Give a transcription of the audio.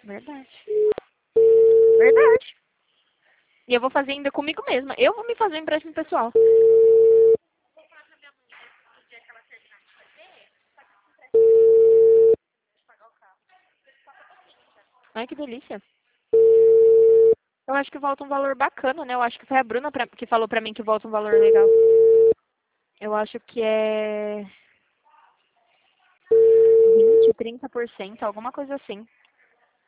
Verdade. Verdade. E eu vou fazer ainda comigo mesma. Eu vou me fazer um empréstimo pessoal. Ai, que delícia. Eu acho que volta um valor bacana, né? Eu acho que foi a Bruna que falou pra mim que volta um valor legal. Eu acho que é 20, 30%, alguma coisa assim.